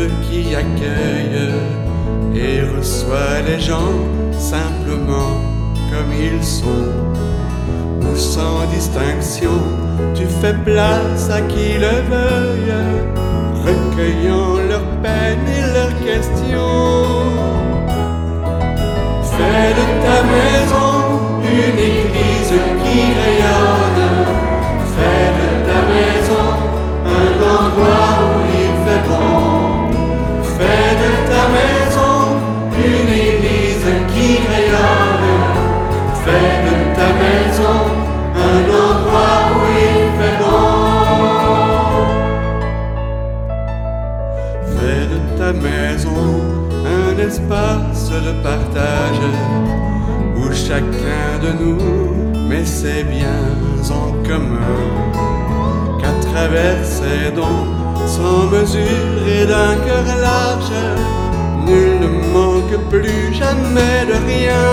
qui accueille et reçoit les gens simplement comme ils sont, ou sans distinction. Tu fais place à qui le veuille, recueillant leurs peines et leurs questions. Fais de ta maison une église qui rayonne. Fais de ta maison un endroit où il fait bon. Fais de ta maison une église qui rayonne. Fais de ta maison un endroit où il fait bon. Fais de ta maison un espace de partage où chacun de nous met ses biens en commun, qu'à travers ses dons sans mesure et d'un cœur large, nul ne manque plus jamais de rien.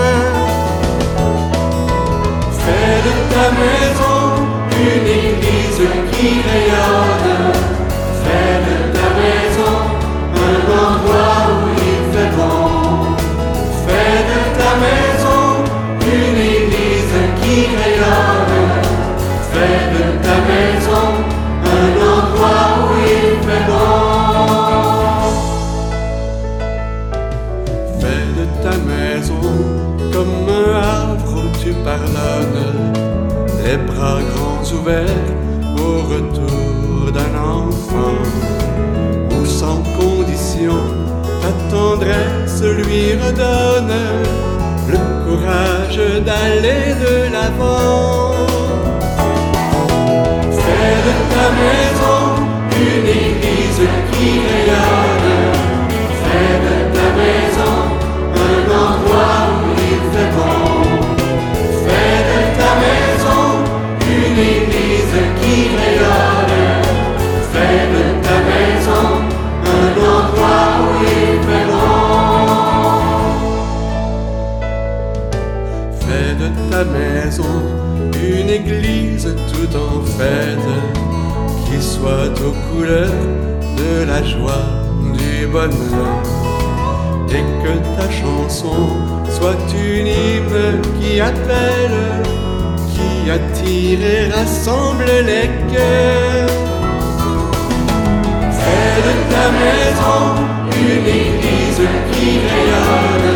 Fais de ta maison une église qui rayonne. Fais de ta maison un endroit où il fait bon. Fais de ta maison une église qui rayonne. Fais de ta maison un endroit où il fait bon. Fais de ta maison comme un havre où tu pardonnes, les bras grands ouverts au retour d'un enfant, où sans condition ta tendresse lui redonne le courage d'aller de l'avant. Fais de ta maison une église qui rayonne. Fais de ta maison un endroit où il fait bon. Fais de ta maison une église qui rayonne. Fais de ta maison un endroit où il fait bon. Fais de ta maison une église tout en fête, qui soit aux couleurs de la joie, du bonheur, et que ta chanson soit une hymne qui appelle, qui attire et rassemble les cœurs. Fais de ta maison une église qui rayonne.